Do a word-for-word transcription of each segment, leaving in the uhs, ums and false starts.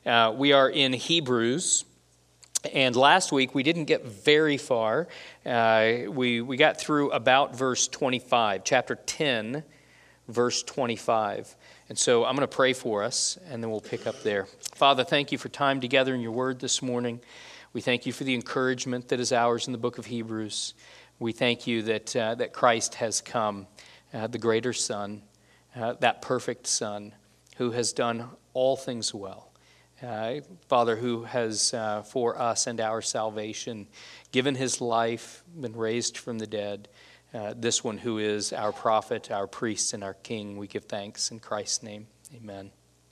Uh, we are in Hebrews, and last week we didn't get very far. Uh, we, we got through about verse twenty-five, chapter ten, verse twenty-five. And so I'm going to pray for us, and then we'll pick up there. Father, thank you for time together in your word this morning. We thank you for the encouragement that is ours in the book of Hebrews. We thank you that uh, that Christ has come, uh, the greater Son, uh, that perfect Son, who has done all things well. Uh, Father, who has, uh, for us and our salvation, given his life, been raised from the dead. Uh, this one who is our prophet, our priest, and our king. We give thanks in Christ's name. Amen.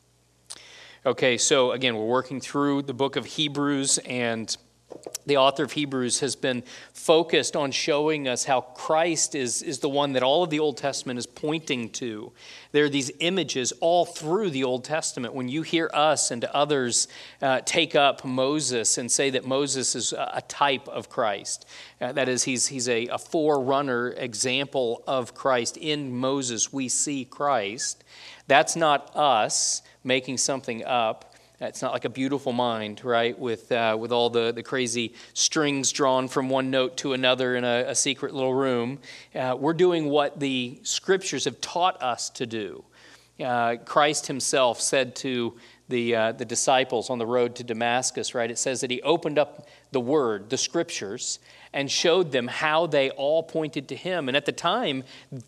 Okay, so again, we're working through the book of Hebrews, and the author of Hebrews has been focused on showing us how Christ is, is the one that all of the Old Testament is pointing to. There are these images all through the Old Testament. When you hear us and others uh, take up Moses and say that Moses is a type of Christ, uh, that is, he's, he's a, a forerunner example of Christ. In Moses, we see Christ. That's not us making something up. It's not like a beautiful mind, right, with uh, with all the, the crazy strings drawn from one note to another in a, a secret little room. Uh, we're doing what the Scriptures have taught us to do. Uh, Christ himself said to the uh, the disciples on the road to Damascus, right, it says that he opened up the Word, the Scriptures, and showed them how they all pointed to him. And at the time,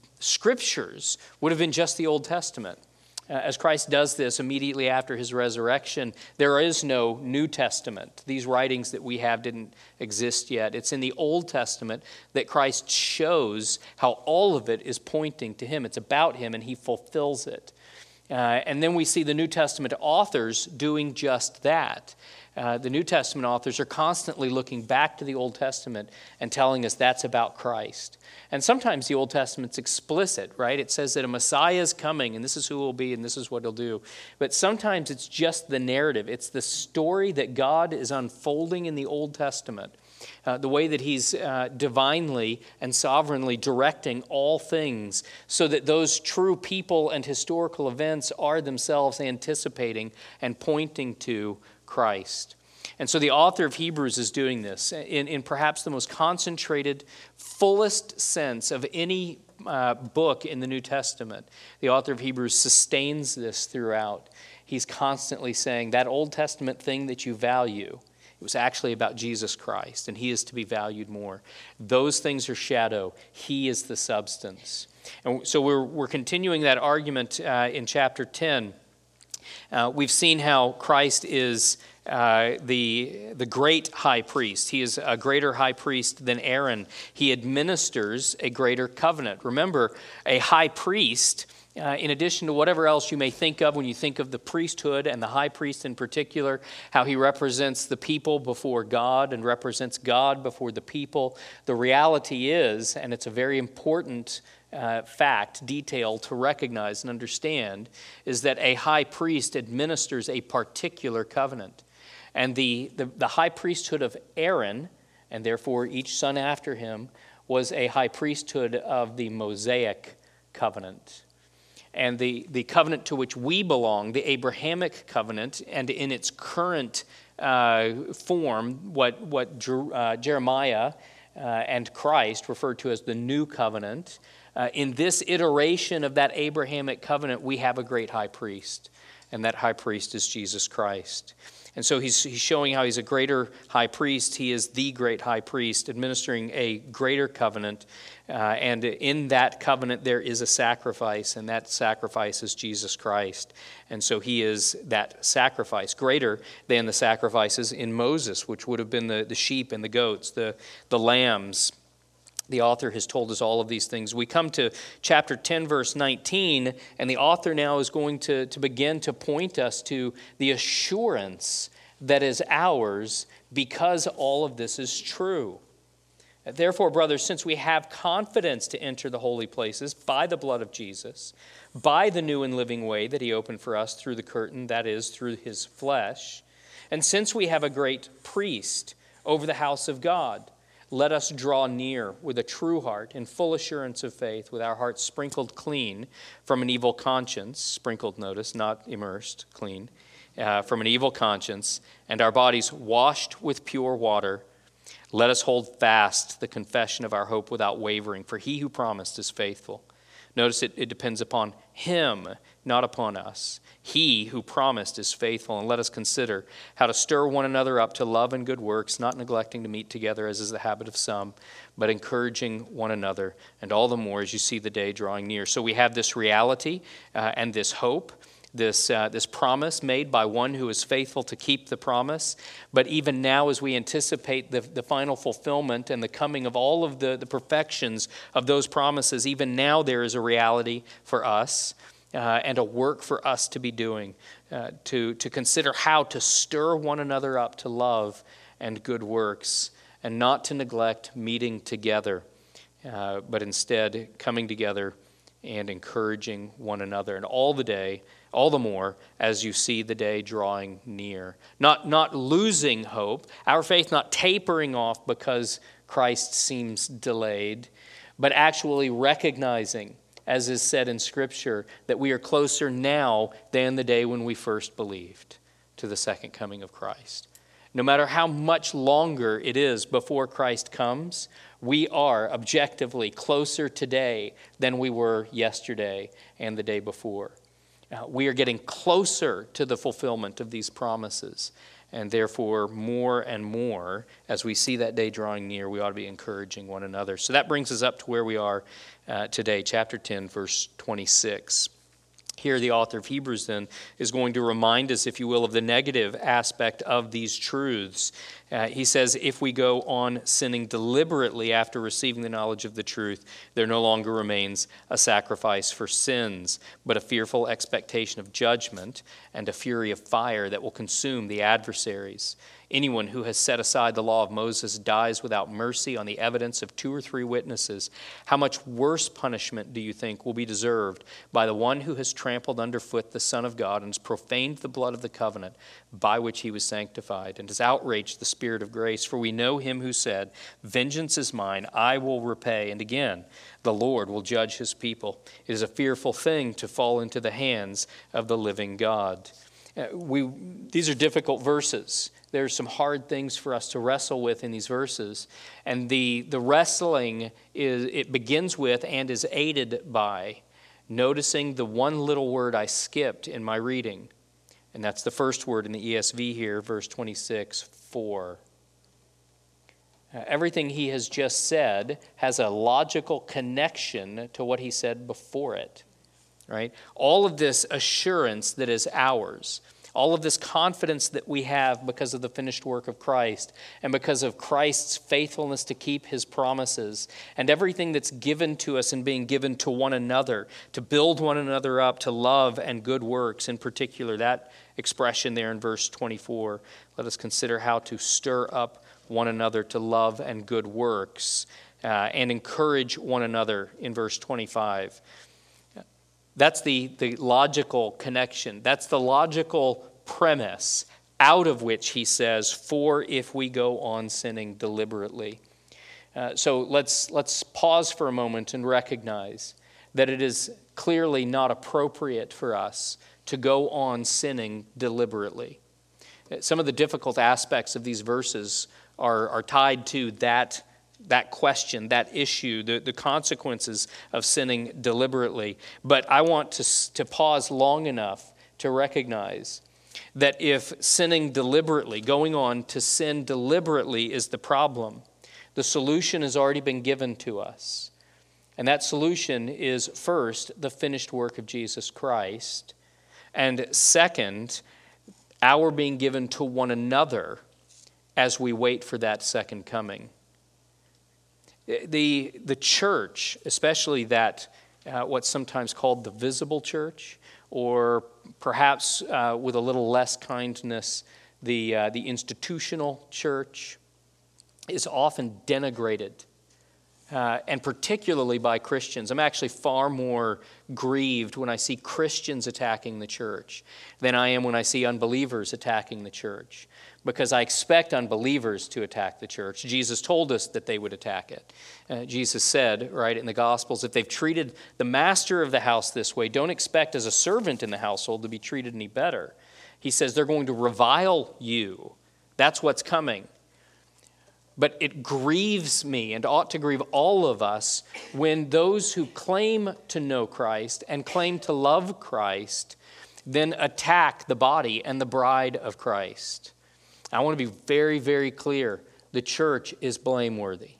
Scriptures would have been just the Old Testament. Uh, as Christ does this immediately after his resurrection, there is no New Testament. These writings that we have didn't exist yet. It's in the Old Testament that Christ shows how all of it is pointing to him. It's about him, and he fulfills it. Uh, and then we see the New Testament authors doing just that. Uh, the New Testament authors are constantly looking back to the Old Testament and telling us that's about Christ. And sometimes the Old Testament's explicit, right? It says that a Messiah is coming, and this is who he'll be, and this is what he'll do. But sometimes it's just the narrative. It's the story that God is unfolding in the Old Testament. Uh, the way that he's uh, divinely and sovereignly directing all things so that those true people and historical events are themselves anticipating and pointing to Christ. And so the author of Hebrews is doing this in, in perhaps the most concentrated, fullest sense of any uh, book in the New Testament. The author of Hebrews sustains this throughout. He's constantly saying that Old Testament thing that you value, it was actually about Jesus Christ, and he is to be valued more. Those things are shadow. He is the substance. And so we're, we're continuing that argument uh, in chapter ten. Uh, we've seen how Christ is uh, the, the great high priest. He is a greater high priest than Aaron. He administers a greater covenant. Remember, a high priest, uh, in addition to whatever else you may think of when you think of the priesthood and the high priest in particular, how he represents the people before God and represents God before the people, the reality is, and it's a very important Uh, fact, detail to recognize and understand, is that a high priest administers a particular covenant. And the, the, the high priesthood of Aaron, and therefore each son after him, was a high priesthood of the Mosaic covenant. And the, the covenant to which we belong, the Abrahamic covenant, and in its current uh, form, what, what uh, Jeremiah uh, and Christ referred to as the new covenant. Uh, in this iteration of that Abrahamic covenant, we have a great high priest, and that high priest is Jesus Christ. And so he's, he's showing how he's a greater high priest. He is the great high priest, administering a greater covenant. Uh, and in that covenant, there is a sacrifice, and that sacrifice is Jesus Christ. And so he is that sacrifice, greater than the sacrifices in Moses, which would have been the, the sheep and the goats, the, the lambs. The author has told us all of these things. We come to chapter ten, verse nineteen, and the author now is going to, to begin to point us to the assurance that is ours because all of this is true. Therefore, brothers, since we have confidence to enter the holy places by the blood of Jesus, by the new and living way that he opened for us through the curtain, that is, through his flesh, and since we have a great priest over the house of God, let us draw near with a true heart in full assurance of faith, with our hearts sprinkled clean from an evil conscience, sprinkled, notice, not immersed, clean, uh, from an evil conscience, and our bodies washed with pure water, let us hold fast the confession of our hope without wavering, for he who promised is faithful. Notice it, it depends upon him, not upon us. He who promised is faithful. And let us consider how to stir one another up to love and good works, not neglecting to meet together as is the habit of some, but encouraging one another, and all the more as you see the day drawing near. So we have this reality uh, and this hope, this uh, this promise made by one who is faithful to keep the promise. But even now, as we anticipate the, the final fulfillment and the coming of all of the, the perfections of those promises, even now there is a reality for us uh, and a work for us to be doing, uh, to, to consider how to stir one another up to love and good works, and not to neglect meeting together, uh, but instead coming together and encouraging one another, and all the day, all the more as you see the day drawing near. Not, not losing hope, our faith not tapering off because Christ seems delayed, but actually recognizing, as is said in Scripture, that we are closer now than the day when we first believed to the second coming of Christ. No matter how much longer it is before Christ comes, we are objectively closer today than we were yesterday and the day before. Uh, we are getting closer to the fulfillment of these promises, and therefore more and more, as we see that day drawing near, we ought to be encouraging one another. So that brings us up to where we are uh, today, chapter ten, verse twenty-six. Here, the author of Hebrews then is going to remind us, if you will, of the negative aspect of these truths. Uh, he says, if we go on sinning deliberately after receiving the knowledge of the truth, there no longer remains a sacrifice for sins, but a fearful expectation of judgment and a fury of fire that will consume the adversaries. Anyone who has set aside the law of Moses dies without mercy on the evidence of two or three witnesses. How much worse punishment do you think will be deserved by the one who has trampled underfoot the Son of God and has profaned the blood of the covenant by which he was sanctified and has outraged the Spirit of grace? For we know him who said, vengeance is mine, I will repay. And again, the Lord will judge his people. It is a fearful thing to fall into the hands of the living God. Uh, we, these are difficult verses. There's some hard things for us to wrestle with in these verses. And the, the wrestling, is it begins with and is aided by noticing the one little word I skipped in my reading. And that's the first word in the E S V here, verse twenty-six, for. Uh, everything he has just said has a logical connection to what he said before it. Right? All of this assurance that is ours, all of this confidence that we have because of the finished work of Christ and because of Christ's faithfulness to keep his promises, and everything that's given to us and being given to one another, to build one another up, to love and good works, in particular, that expression there in verse twenty-four. Let us consider how to stir up one another to love and good works, uh, and encourage one another in verse twenty-five. That's the, the logical connection. That's the logical premise out of which he says, for if we go on sinning deliberately. Uh, so let's, let's pause for a moment and recognize that it is clearly not appropriate for us to go on sinning deliberately. Some of the difficult aspects of these verses are, are tied to that that question, that issue, the, the consequences of sinning deliberately. But I want to, to pause long enough to recognize that if sinning deliberately, going on to sin deliberately is the problem, the solution has already been given to us. And that solution is, first, the finished work of Jesus Christ, and second, our being given to one another as we wait for that second coming. The, the church, especially that, uh, what's sometimes called the visible church, or perhaps uh, with a little less kindness, the, uh, the institutional church, is often denigrated, uh, and particularly by Christians. I'm actually far more grieved when I see Christians attacking the church than I am when I see unbelievers attacking the church, because I expect unbelievers to attack the church. Jesus told us that they would attack it. Uh, Jesus said, right, in the Gospels, if they've treated the master of the house this way, don't expect as a servant in the household to be treated any better. He says they're going to revile you. That's what's coming. But it grieves me and ought to grieve all of us when those who claim to know Christ and claim to love Christ then attack the body and the bride of Christ. I want to be very, very clear. The church is blameworthy.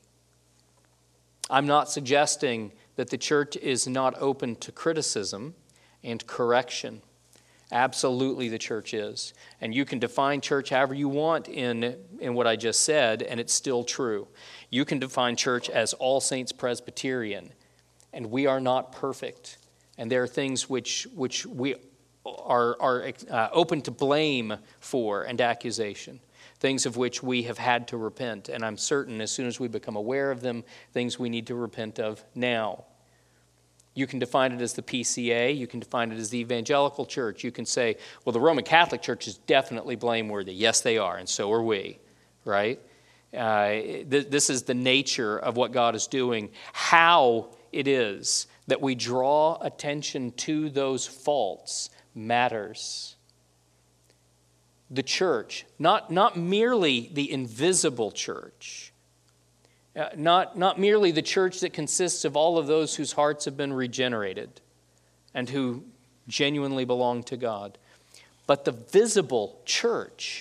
I'm not suggesting that the church is not open to criticism and correction. Absolutely the church is. And you can define church however you want in, in what I just said, and it's still true. You can define church as All Saints Presbyterian, and we are not perfect. And there are things which, which we are, are uh, open to blame for and accusation, things of which we have had to repent. And I'm certain as soon as we become aware of them, things we need to repent of now. You can define it as the P C A. You can define it as the evangelical church. You can say, well, the Roman Catholic Church is definitely blameworthy. Yes, they are, and so are we, right? Uh, th- this is the nature of what God is doing. How it is that we draw attention to those faults matters. The church, not, not merely the invisible church, Uh, not, not merely the church that consists of all of those whose hearts have been regenerated and who genuinely belong to God, but the visible church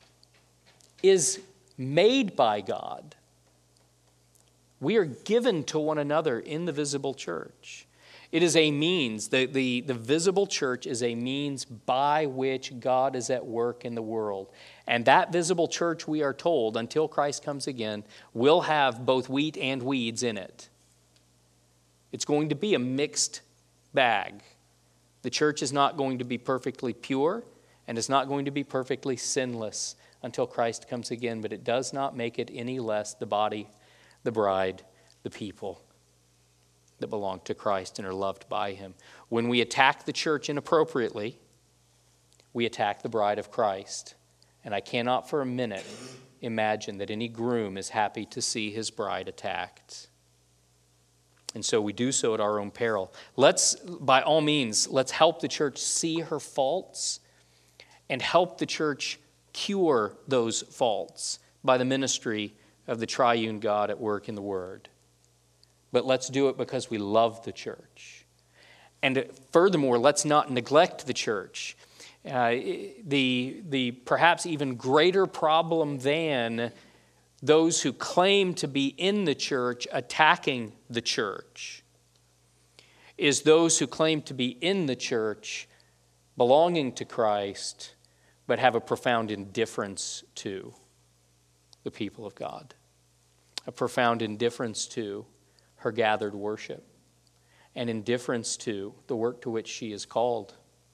is made by God. We are given to one another in the visible church. It is a means, the, the, the visible church is a means by which God is at work in the world. And that visible church, we are told, until Christ comes again, will have both wheat and weeds in it. It's going to be a mixed bag. The church is not going to be perfectly pure, and it's not going to be perfectly sinless until Christ comes again, but it does not make it any less the body, the bride, the people that belong to Christ and are loved by him. When we attack the church inappropriately, we attack the bride of Christ. And I cannot for a minute imagine that any groom is happy to see his bride attacked. And so we do so at our own peril. Let's, by all means, let's help the church see her faults and help the church cure those faults by the ministry of the triune God at work in the Word. But let's do it because we love the church. And furthermore, let's not neglect the church. Uh, the, the perhaps even greater problem than those who claim to be in the church attacking the church is those who claim to be in the church belonging to Christ but have a profound indifference to the people of God, a profound indifference to her gathered worship, and indifference to the work to which she is called.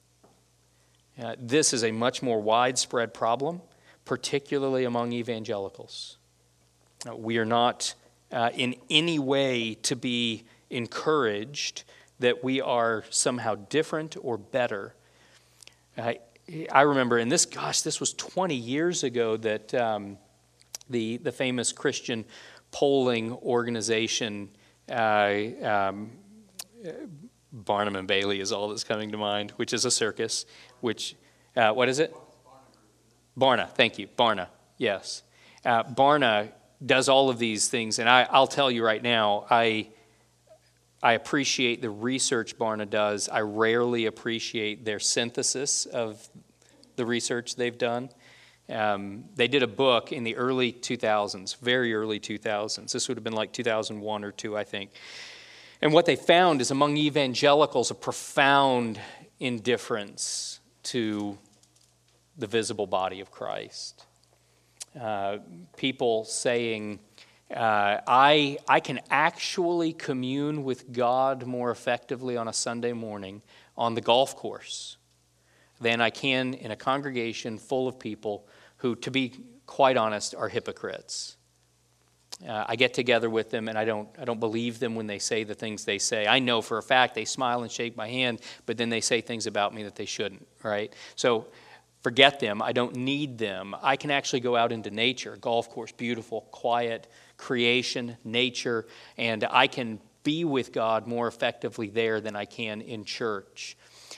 Uh, this is a much more widespread problem, particularly among evangelicals. Uh, we are not uh, in any way to be encouraged that we are somehow different or better. Uh, I remember, and this, gosh, this was twenty years ago that um, the, the famous Christian polling organization Uh, um, Barnum and Bailey is all that's coming to mind, which is a circus, which, uh, what is it? Barna, thank you, Barna, yes. Uh, Barna does all of these things, and I, I'll tell you right now, I, I appreciate the research Barna does. I rarely appreciate their synthesis of the research they've done. Um, they did a book in the early two thousands, very early two thousands. This would have been like two thousand one or two, I think. And what they found is among evangelicals a profound indifference to the visible body of Christ. Uh, people saying, uh, I, I can actually commune with God more effectively on a Sunday morning on the golf course than I can in a congregation full of people who, to be quite honest, are hypocrites. Uh, I get together with them, and I don't I don't believe them when they say the things they say. I know for a fact they smile and shake my hand, but then they say things about me that they shouldn't, right? So forget them. I don't need them. I can actually go out into nature, golf course, beautiful, quiet, creation, nature, and I can be with God more effectively there than I can in church.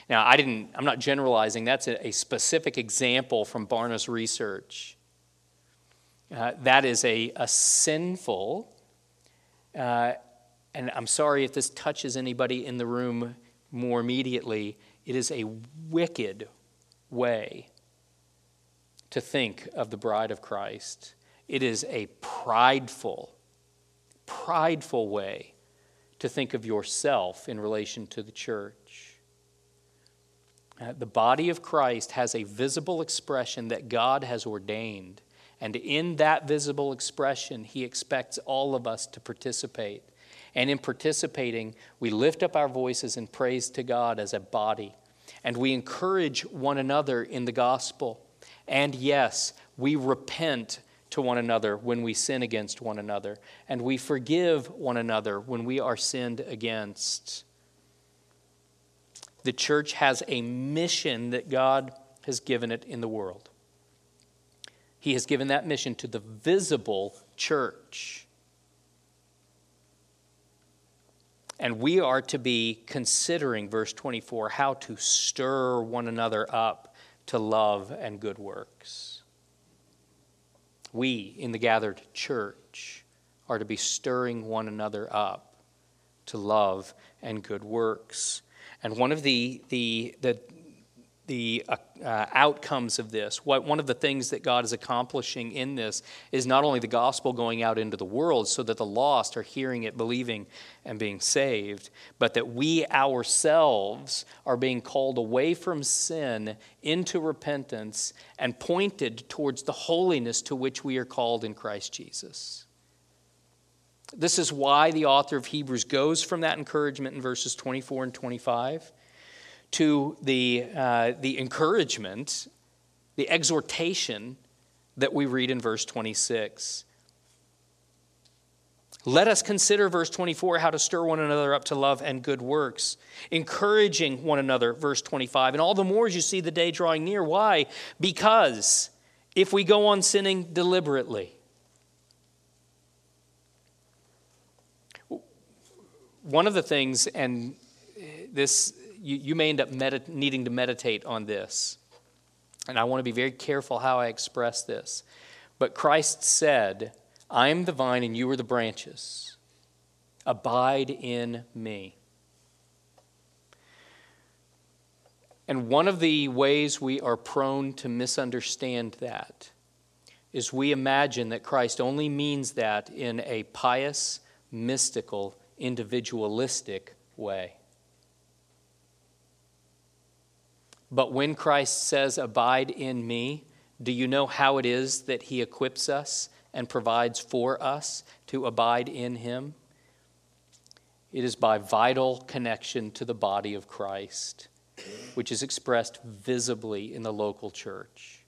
Now, I didn't, I'm not generalizing. That's a, a specific example from Barna's research. Uh, that is a, a sinful, uh, and I'm sorry if this touches anybody in the room more immediately, it is a wicked way to think of the bride of Christ. It is a prideful, prideful way to think of yourself in relation to the church. Uh, the body of Christ has a visible expression that God has ordained. And in that visible expression, he expects all of us to participate. And in participating, we lift up our voices in praise to God as a body. And we encourage one another in the gospel. And yes, we repent to one another when we sin against one another. And we forgive one another when we are sinned against. The church has a mission that God has given it in the world. He has given that mission to the visible church. And we are to be considering, verse twenty-four, how to stir one another up to love and good works. We, in the gathered church, are to be stirring one another up to love and good works. And one of the the the, the uh, uh, outcomes of this, what one of the things that God is accomplishing in this is not only the gospel going out into the world so that the lost are hearing it, believing, and being saved, but that we ourselves are being called away from sin into repentance and pointed towards the holiness to which we are called in Christ Jesus. This is why the author of Hebrews goes from that encouragement in verses twenty-four and twenty-five to the, uh, the encouragement, the exhortation that we read in verse twenty-six. Let us consider, verse twenty-four, how to stir one another up to love and good works, encouraging one another, verse twenty-five. And all the more as you see the day drawing near. Why? Because if we go on sinning deliberately, one of the things, and this you, you may end up medit- needing to meditate on this, and I want to be very careful how I express this. But Christ said, I am the vine and you are the branches. Abide in me. And one of the ways we are prone to misunderstand that is we imagine that Christ only means that in a pious, mystical, individualistic way. But when Christ says, abide in me, do you know how it is that he equips us and provides for us to abide in him? It is by vital connection to the body of Christ, which is expressed visibly in the local church.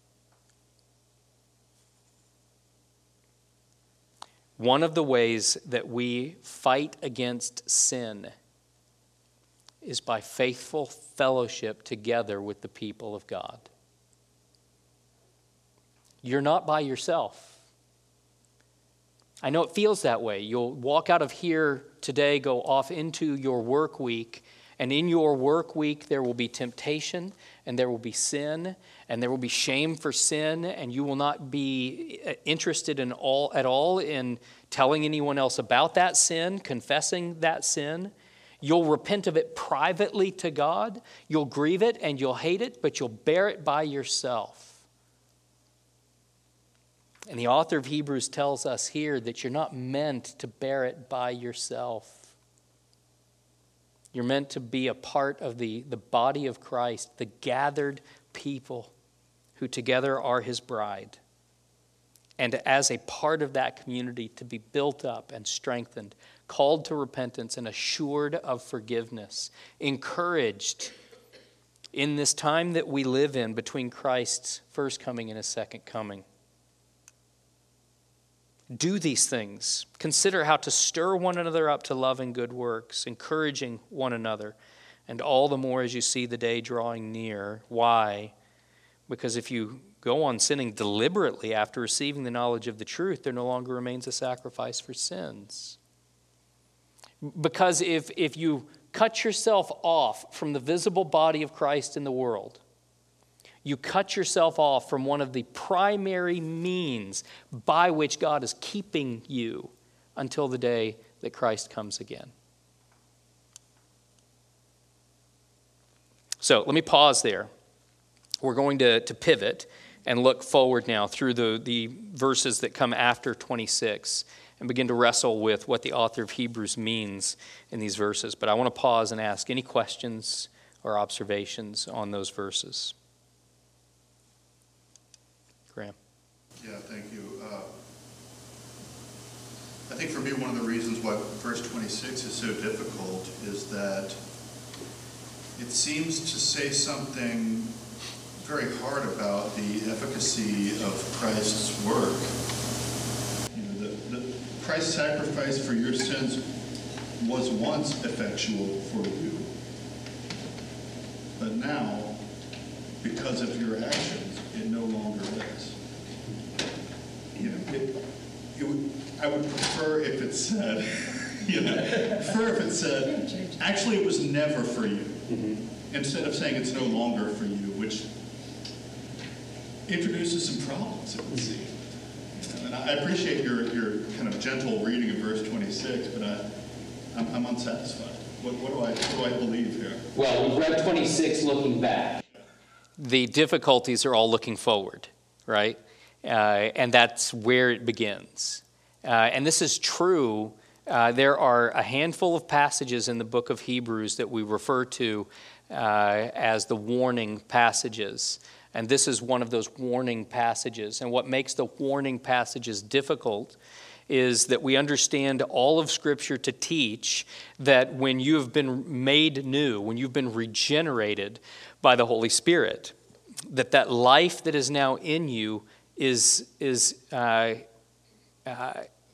One of the ways that we fight against sin is by faithful fellowship together with the people of God. You're not by yourself. I know it feels that way. You'll walk out of here today, go off into your work week, and in your work week there will be temptation, and there will be sin, and there will be shame for sin, and you will not be interested in all at all in telling anyone else about that sin, confessing that sin. You'll repent of it privately to God. You'll grieve it and you'll hate it, but you'll bear it by yourself. And the author of Hebrews tells us here that you're not meant to bear it by yourself. You're meant to be a part of the, the body of Christ, the gathered people who together are his bride. And as a part of that community to be built up and strengthened, called to repentance and assured of forgiveness, encouraged in this time that we live in between Christ's first coming and his second coming. Do these things. Consider how to stir one another up to love and good works, encouraging one another, and all the more as you see the day drawing near. Why? Because if you go on sinning deliberately after receiving the knowledge of the truth, there no longer remains a sacrifice for sins. Because if, if you cut yourself off from the visible body of Christ in the world. You cut yourself off from one of the primary means by which God is keeping you until the day that Christ comes again. So let me pause there. We're going to, to pivot and look forward now through the, the verses that come after twenty-six and begin to wrestle with what the author of Hebrews means in these verses. But I want to pause and ask any questions or observations on those verses. Graham. Yeah, thank you. Uh, I think for me, one of the reasons why verse twenty-six is so difficult is that it seems to say something very hard about the efficacy of Christ's work. You know, the, the Christ's sacrifice for your sins was once effectual for you, but now, because of your actions, it no longer is. You know, it, it would, I would prefer if it said, you know, prefer if it said, actually it was never for you, mm-hmm. instead of saying it's no longer for you, which introduces some problems, it would seem. You know, and I appreciate your, your kind of gentle reading of verse twenty-six, but I, I'm, I'm unsatisfied. What, what, do I, what do I believe here? Well, we've read twenty-six looking back. The difficulties are all looking forward, right? Uh, and that's where it begins. Uh, and this is true. Uh, there are a handful of passages in the book of Hebrews that we refer to uh, as the warning passages. And this is one of those warning passages. And what makes the warning passages difficult is that we understand all of Scripture to teach that when you have been made new, when you've been regenerated by the Holy Spirit, that that life that is now in you is, is uh, uh,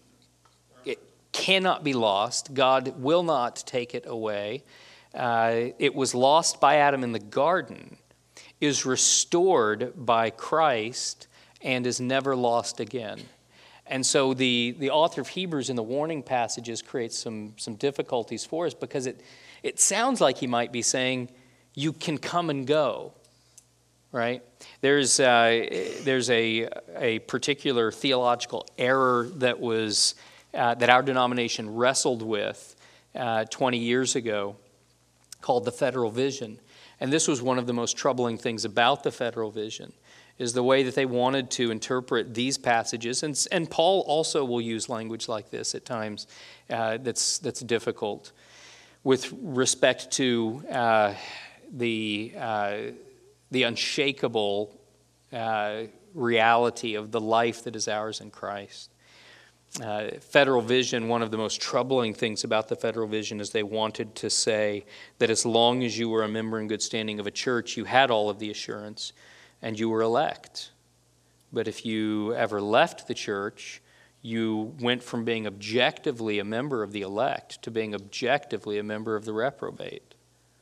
it cannot be lost. God will not take it away. Uh, it was lost by Adam in the garden, is restored by Christ, and is never lost again. And so the, the author of Hebrews in the warning passages creates some, some difficulties for us because it, it sounds like he might be saying, you can come and go, right? There's, uh, there's a, a particular theological error that, was, uh, that our denomination wrestled with uh, twenty years ago called the federal vision. And this was one of the most troubling things about the federal vision, is the way that they wanted to interpret these passages. And, and Paul also will use language like this at times uh, that's, that's difficult with respect to uh, the, uh, the unshakable uh, reality of the life that is ours in Christ. Uh, federal vision, one of the most troubling things about the federal vision is they wanted to say that as long as you were a member in good standing of a church, you had all of the assurance and you were elect. But if you ever left the church, you went from being objectively a member of the elect to being objectively a member of the reprobate.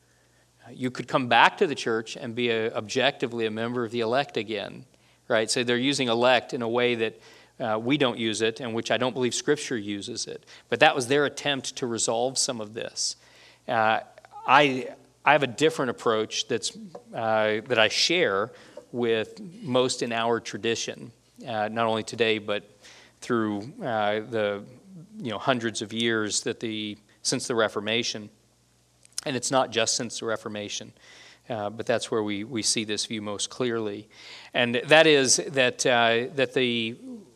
You could come back to the church and be a, objectively a member of the elect again, right? So they're using elect in a way that Uh, we don't use it, and which I don't believe Scripture uses it. But that was their attempt to resolve some of this. Uh, I I have a different approach that's uh, that I share with most in our tradition, uh, not only today but through uh, the you know hundreds of years that the since the Reformation, and it's not just since the Reformation. Uh, but that's where we, we see this view most clearly, and that is that uh, that the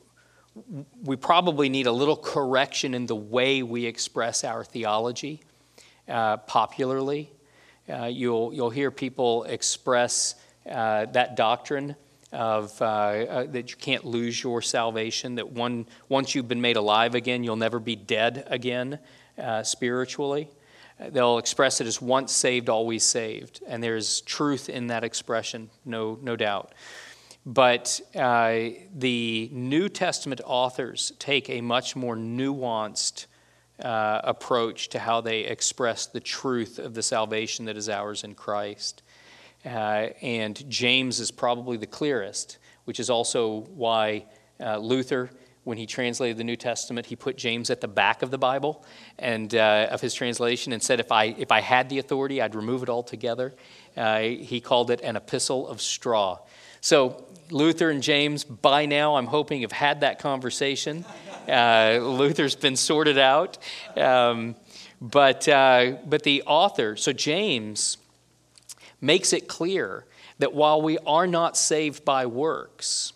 we probably need a little correction in the way we express our theology uh, popularly. Uh, you'll you'll hear people express uh, that doctrine of uh, uh, that you can't lose your salvation. That one once you've been made alive again, you'll never be dead again uh, spiritually. They'll express it as once saved, always saved, and there's truth in that expression, no no doubt. But uh, the New Testament authors take a much more nuanced uh, approach to how they express the truth of the salvation that is ours in Christ. Uh, and James is probably the clearest, which is also why uh, Luther when he translated the New Testament, he put James at the back of the Bible and uh, of his translation and said if I, if I had the authority, I'd remove it altogether. Uh, he called it an epistle of straw. So Luther and James, by now, I'm hoping, have had that conversation. Uh, Luther's been sorted out. Um, but, uh, but the author, so James, makes it clear that while we are not saved by works,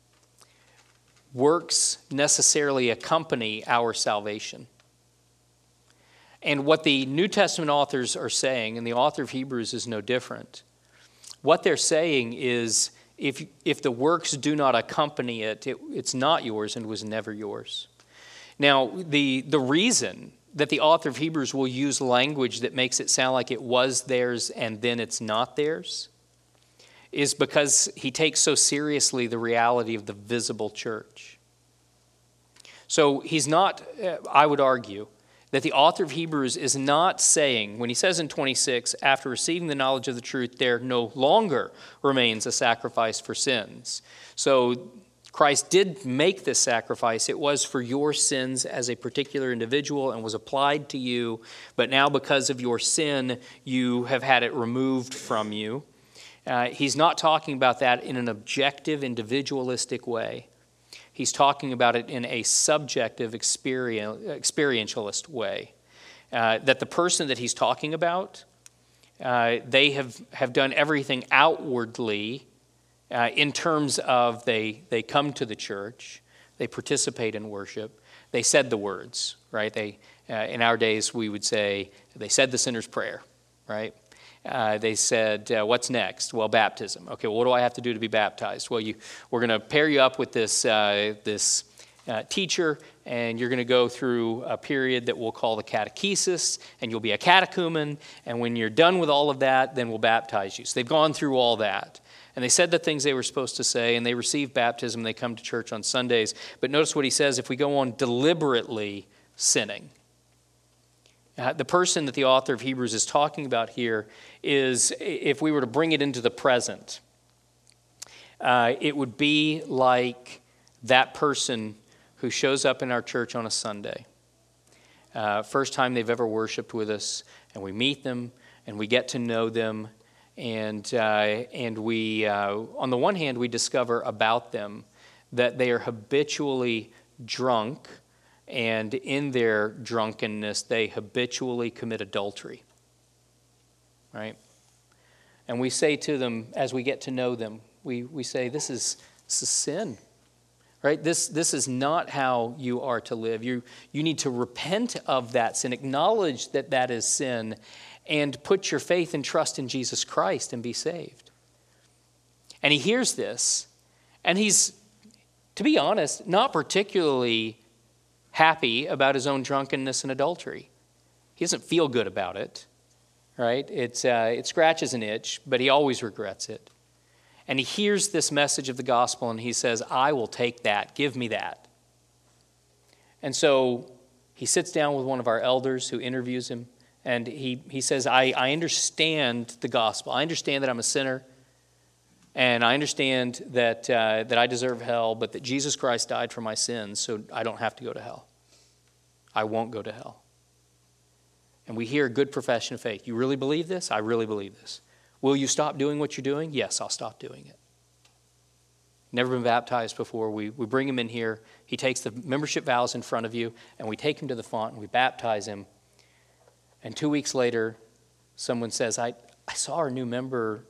works necessarily accompany our salvation. And what the New Testament authors are saying, and the author of Hebrews is no different, what they're saying is if, if the works do not accompany it, it, it's not yours and was never yours. Now, the, the reason that the author of Hebrews will use language that makes it sound like it was theirs and then it's not theirs is because he takes so seriously the reality of the visible church. So he's not, I would argue, that the author of Hebrews is not saying, when he says in twenty-six, after receiving the knowledge of the truth, there no longer remains a sacrifice for sins. So Christ did make this sacrifice. It was for your sins as a particular individual and was applied to you, but now because of your sin, you have had it removed from you. Uh, he's not talking about that in an objective, individualistic way. He's talking about it in a subjective, experientialist way. Uh, that the person that he's talking about, uh, they have, have done everything outwardly uh, in terms of they, they come to the church, they participate in worship, they said the words, right? They, uh, in our days, we would say they said the sinner's prayer, right? Uh, they said, uh, what's next? Well, baptism. Okay, well, what do I have to do to be baptized? Well, you, we're going to pair you up with this, uh, this uh, teacher, and you're going to go through a period that we'll call the catechesis, and you'll be a catechumen, and when you're done with all of that, then we'll baptize you. So they've gone through all that. And they said the things they were supposed to say, and they receive baptism, they come to church on Sundays. But notice what he says, if we go on deliberately sinning. Uh, the person that the author of Hebrews is talking about here is, if we were to bring it into the present, uh, it would be like that person who shows up in our church on a Sunday. Uh, first time they've ever worshiped with us, and we meet them, and we get to know them, and, uh, and we, uh, on the one hand, we discover about them that they are habitually drunk, and in their drunkenness, they habitually commit adultery, right? And we say to them, as we get to know them, we, we say, this is, this is sin, right? This, this is not how you are to live. You, you need to repent of that sin, acknowledge that that is sin, and put your faith and trust in Jesus Christ and be saved. And he hears this, and he's, to be honest, not particularly happy about his own drunkenness and adultery. He doesn't feel good about it, right? It's, uh, it scratches an itch, but he always regrets it. And he hears this message of the gospel, and he says, I will take that. Give me that. And so he sits down with one of our elders who interviews him, and he, he says, I, I understand the gospel. I understand that I'm a sinner, and I understand that, uh, that I deserve hell, but that Jesus Christ died for my sins, so I don't have to go to hell. I won't go to hell. And we hear a good profession of faith. You really believe this? I really believe this. Will you stop doing what you're doing? Yes, I'll stop doing it. Never been baptized before. We, we bring him in here. He takes the membership vows in front of you, and we take him to the font, and we baptize him. And two weeks later, someone says, I, I saw our new member,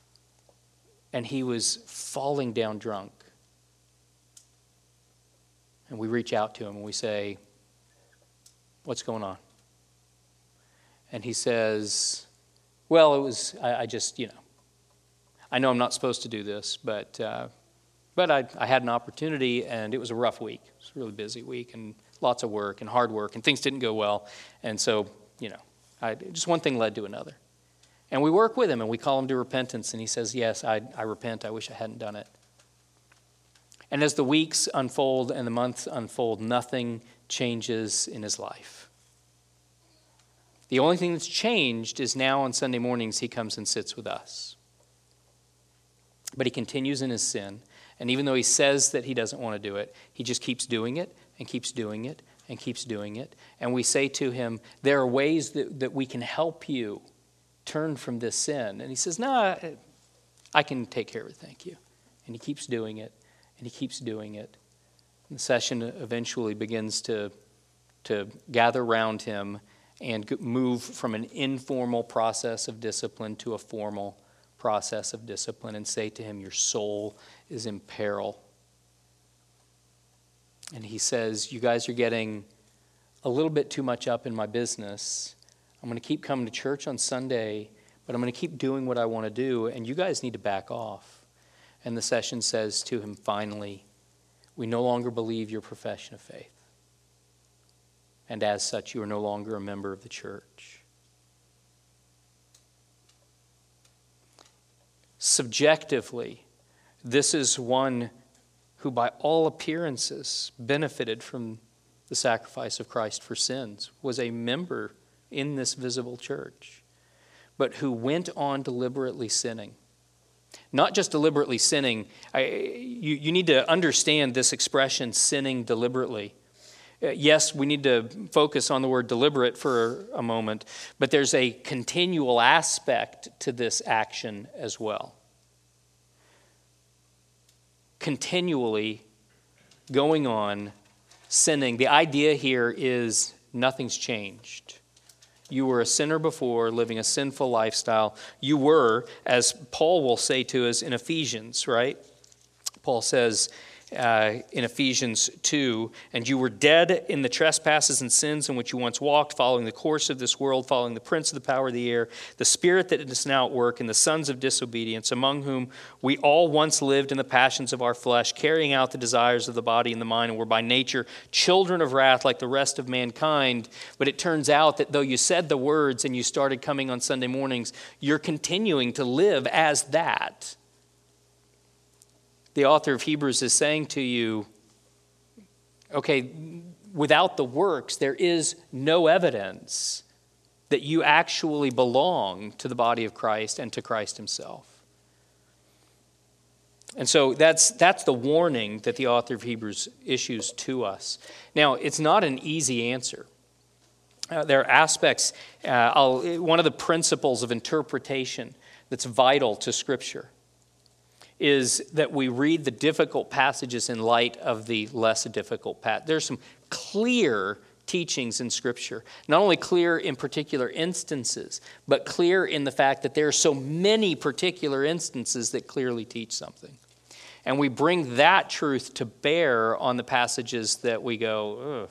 and he was falling down drunk. And we reach out to him and we say, what's going on? And he says, well, it was, I, I just, you know, I know I'm not supposed to do this, but uh, but I, I had an opportunity, and it was a rough week. It was a really busy week, and lots of work and hard work, and things didn't go well. And so, you know, I, just one thing led to another. And we work with him, and we call him to repentance, and he says, yes, I, I repent. I wish I hadn't done it. And as the weeks unfold and the months unfold, nothing changes in his life. The only thing that's changed is now on Sunday mornings he comes and sits with us. But he continues in his sin And even though he says that he doesn't want to do it, he just keeps doing it and keeps doing it and keeps doing it. And we say to him, there are ways that, that we can help you turn from this sin. And he says, no, I can take care of it, thank you. And he keeps doing it, and he keeps doing it. And the session eventually begins to, to gather around him and move from an informal process of discipline to a formal process of discipline, and say to him, your soul is in peril. And he says, you guys are getting a little bit too much up in my business. I'm going to keep coming to church on Sunday, but I'm going to keep doing what I want to do, and you guys need to back off. And the session says to him, finally, we no longer believe your profession of faith. And as such, you are no longer a member of the church. Subjectively, this is one who by all appearances benefited from the sacrifice of Christ for sins, was a member in this visible church, but who went on deliberately sinning. Not just deliberately sinning. I, you, you need to understand this expression, sinning deliberately. Uh, yes, we need to focus on the word deliberate for a moment, but there's a continual aspect to this action as well. Continually going on sinning. The idea here is nothing's changed. You were a sinner before, living a sinful lifestyle. You were, as Paul will say to us in Ephesians, right? Paul says uh, in Ephesians two, and you were dead in the trespasses and sins in which you once walked, following the course of this world, following the prince of the power of the air, the spirit that is now at work in the sons of disobedience, among whom we all once lived in the passions of our flesh, carrying out the desires of the body and the mind, and were by nature children of wrath like the rest of mankind. But it turns out that though you said the words and you started coming on Sunday mornings, you're continuing to live as that. The author of Hebrews is saying to you, okay, without the works, there is no evidence that you actually belong to the body of Christ and to Christ himself. And so that's that's the warning that the author of Hebrews issues to us. Now, it's not an easy answer. Uh, there are aspects, uh, I'll, one of the principles of interpretation that's vital to Scripture is that we read the difficult passages in light of the less difficult passages. There's some clear teachings in Scripture, not only clear in particular instances, but clear in the fact that there are so many particular instances that clearly teach something. And we bring that truth to bear on the passages that we go,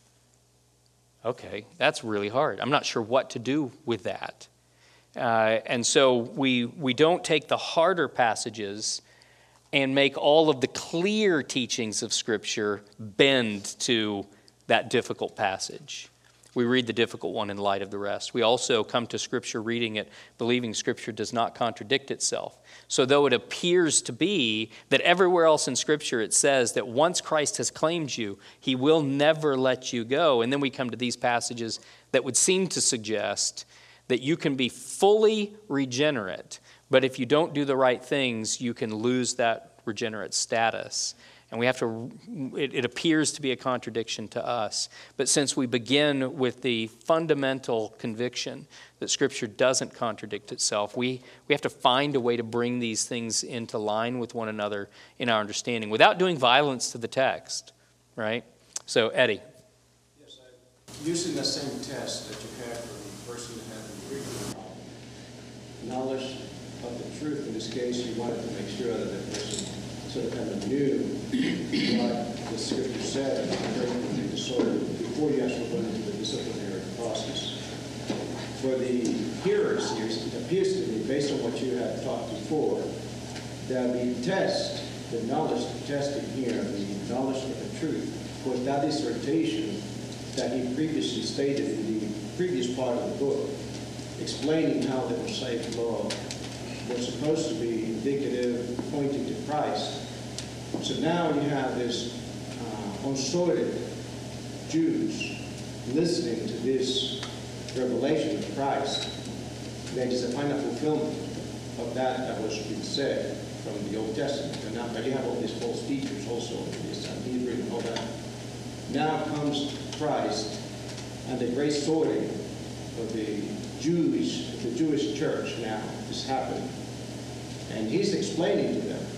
ugh, okay, that's really hard. I'm not sure what to do with that. Uh, and so we we don't take the harder passages and make all of the clear teachings of Scripture bend to that difficult passage. We read the difficult one in light of the rest. We also come to Scripture reading it, believing Scripture does not contradict itself. So though it appears to be that everywhere else in Scripture it says that once Christ has claimed you, he will never let you go. And then we come to these passages that would seem to suggest that you can be fully regenerate, but if you don't do the right things, you can lose that regenerate status. And we have to, it, it appears to be a contradiction to us. But since we begin with the fundamental conviction that Scripture doesn't contradict itself, we, we have to find a way to bring these things into line with one another in our understanding without doing violence to the text, right? So, Eddie. Yes, I, using the same test that you had for the person that had the Greek knowledge of the truth, in this case, you wanted to make sure that the person sort of kind of knew what the Scripture said and the sort of before you actually went into the disciplinary process. For the hearers here, it appears to me, based on what you have taught before, that the test, the knowledge tested here, the knowledge of the truth, was that dissertation that he previously stated in the previous part of the book, explaining how the Mosaic law was supposed to be indicative, pointing to Christ. So now you have this uh, unsorted Jews listening to this revelation of Christ that is a final fulfillment of that that was being said. from the Old Testament. And now but you have all these false teachers also, this Hebrew and all that. Now comes Christ and the great sorting of the Jews, the Jewish church now is happening. And he's explaining to them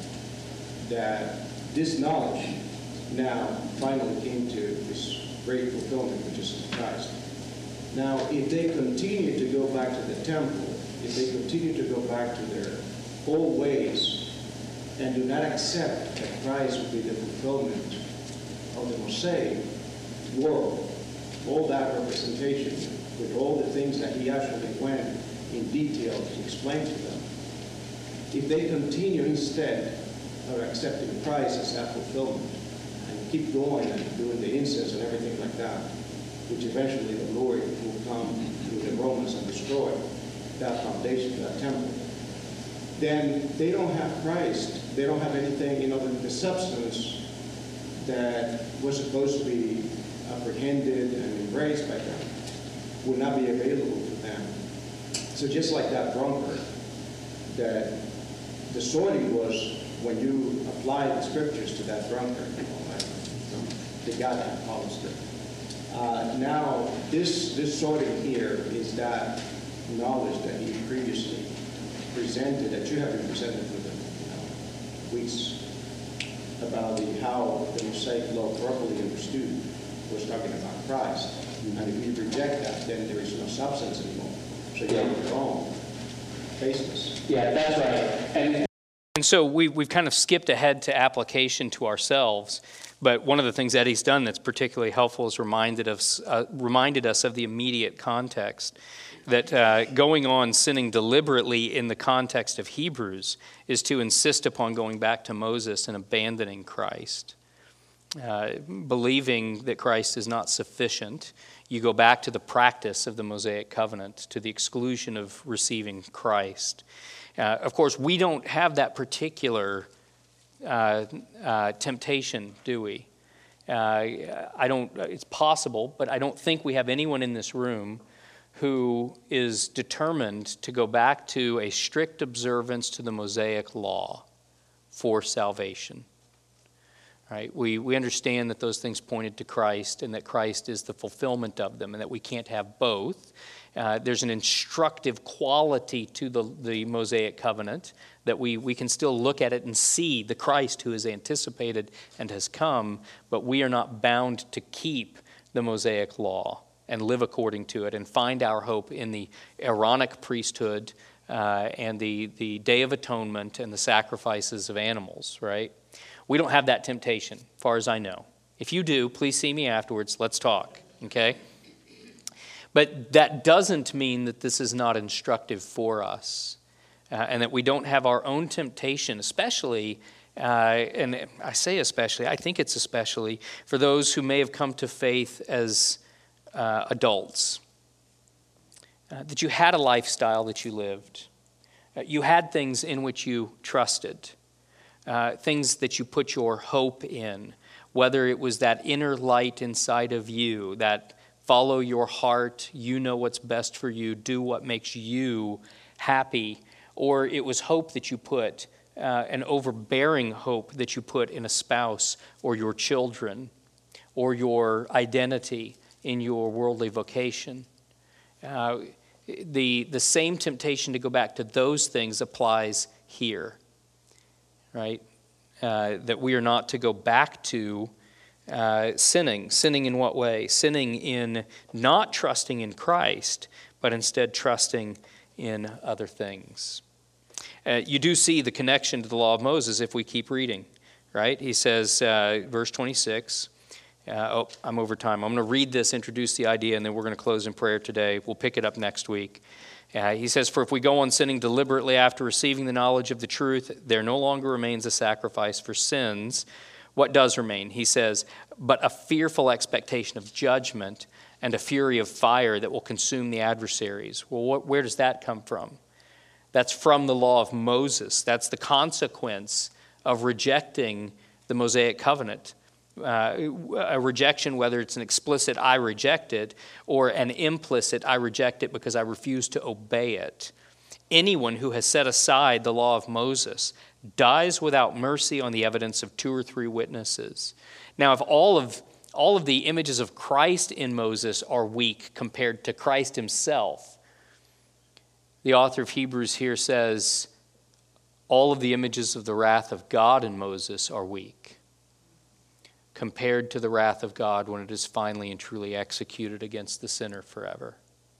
that this knowledge now finally came to this great fulfillment, which is Christ. Now, if they continue to go back to the temple, if they continue to go back to their old ways, and do not accept that Christ will be the fulfillment of the Mosaic world, all that representation, with all the things that he actually went in detail to explain to them, if they continue instead of accepting Christ as that fulfillment, and keep going and doing the incense and everything like that, which eventually the Lord will come through the Romans and destroy that foundation, that temple, then they don't have Christ. They don't have anything, you know, the, the substance that was supposed to be apprehended and embraced by them will not be available to them. So just like that drunkard, that the sorting was when you apply the scriptures to that drunkard, you know, like, you know, the guy that follows it. Uh, now, this, this sorting here is that knowledge that he previously presented, that you have been presented for the you know, weeks about the, how the Mosaic law properly understood was talking about Christ. Mm-hmm. And if you reject that, then there is no substance anymore. So you're on your own basis. Yeah, that's right. And And so we, we've kind of skipped ahead to application to ourselves, but one of the things Eddie's done that's particularly helpful is reminded us, uh, reminded us of the immediate context, that uh, going on sinning deliberately in the context of Hebrews is to insist upon going back to Moses and abandoning Christ. Uh, believing that Christ is not sufficient, you go back to the practice of the Mosaic covenant to the exclusion of receiving Christ. Uh, of course, we don't have that particular uh, uh, temptation, do we? Uh, I don't. It's possible, but I don't think we have anyone in this room who is determined to go back to a strict observance to the Mosaic law for salvation. Right? We we understand that those things pointed to Christ and that Christ is the fulfillment of them and that we can't have both. Uh, there's an instructive quality to the, the Mosaic covenant that we, we can still look at it and see the Christ who is anticipated and has come, but we are not bound to keep the Mosaic law and live according to it and find our hope in the Aaronic priesthood uh, and the, the Day of Atonement and the sacrifices of animals, right? We don't have that temptation, as far as I know. If you do, please see me afterwards. Let's talk, okay? But that doesn't mean that this is not instructive for us uh, and that we don't have our own temptation, especially, uh, and I say especially, I think it's especially for those who may have come to faith as uh, adults, uh, that you had a lifestyle that you lived. Uh, you had things in which you trusted, uh, things that you put your hope in, whether it was that inner light inside of you, that follow your heart, you know what's best for you, do what makes you happy. Or it was hope that you put, uh, an overbearing hope that you put in a spouse or your children or your identity in your worldly vocation. Uh, the, the same temptation to go back to those things applies here, right? Uh, that we are not to go back to Uh, sinning. Sinning in what way? Sinning in not trusting in Christ, but instead trusting in other things. Uh, you do see the connection to the law of Moses if we keep reading, right? He says, uh, verse twenty-six, uh, oh, I'm over time. I'm going to read this, introduce the idea, and then we're going to close in prayer today. We'll pick it up next week. Uh, he says, for if we go on sinning deliberately after receiving the knowledge of the truth, there no longer remains a sacrifice for sins. What does remain? He says, but a fearful expectation of judgment and a fury of fire that will consume the adversaries. Well, what, where does that come from? That's from the law of Moses. That's the consequence of rejecting the Mosaic covenant. Uh, a rejection, whether it's an explicit, I reject it, or an implicit, I reject it because I refuse to obey it. Anyone who has set aside the law of Moses dies without mercy on the evidence of two or three witnesses. Now, if all of all of the images of Christ in Moses are weak compared to Christ himself, the author of Hebrews here says all of the images of the wrath of God in Moses are weak compared to the wrath of God when it is finally and truly executed against the sinner forever.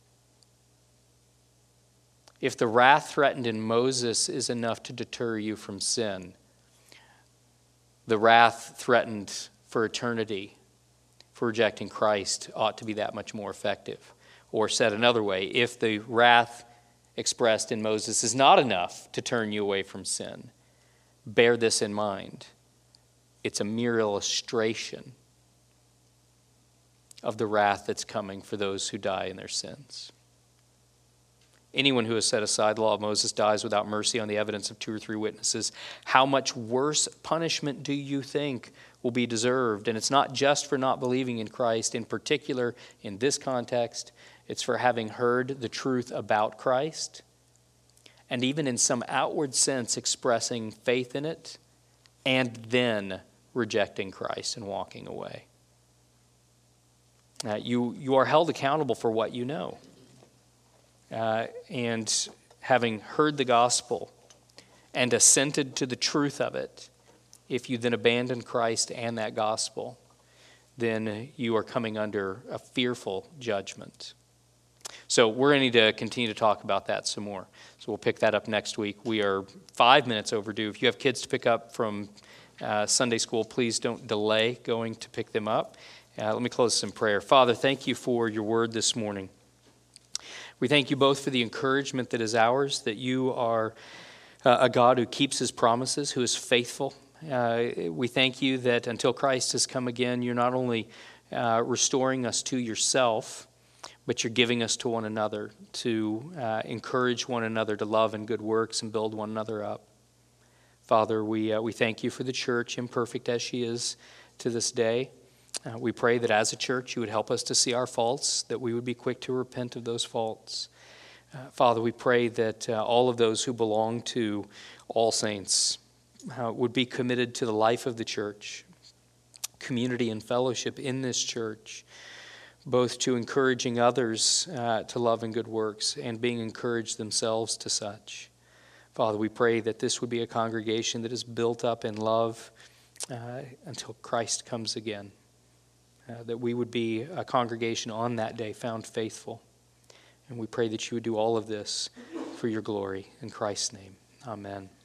If the wrath threatened in Moses is enough to deter you from sin, the wrath threatened for eternity for rejecting Christ ought to be that much more effective. Or said another way, if the wrath expressed in Moses is not enough to turn you away from sin, bear this in mind. It's a mere illustration of the wrath that's coming for those who die in their sins. Anyone who has set aside the law of Moses dies without mercy on the evidence of two or three witnesses. How much worse punishment do you think will be deserved? And it's not just for not believing in Christ. In particular, in this context, it's for having heard the truth about Christ, and even in some outward sense expressing faith in it, and then rejecting Christ and walking away. Uh, you, you are held accountable for what you know. Uh, and having heard the gospel and assented to the truth of it, if you then abandon Christ and that gospel, then you are coming under a fearful judgment. So we're going to need to continue to talk about that some more. So we'll pick that up next week. We are five minutes overdue. If you have kids to pick up from uh, Sunday school, please don't delay going to pick them up. Uh, let me close this in prayer. Father, thank you for your word this morning. We thank you both for the encouragement that is ours, that you are uh, a God who keeps his promises, who is faithful. Uh, we thank you that until Christ has come again, you're not only uh, restoring us to yourself, but you're giving us to one another, to uh, encourage one another to love and good works and build one another up. Father, we, uh, we thank you for the church, imperfect as she is to this day. Uh, we pray that as a church you would help us to see our faults, that we would be quick to repent of those faults. Uh, Father, we pray that uh, all of those who belong to All Saints uh, would be committed to the life of the church, community and fellowship in this church, both to encouraging others uh, to love and good works and being encouraged themselves to such. Father, we pray that this would be a congregation that is built up in love uh, until Christ comes again. Uh, that we would be a congregation on that day found faithful. And we pray that you would do all of this for your glory. In Christ's name, amen.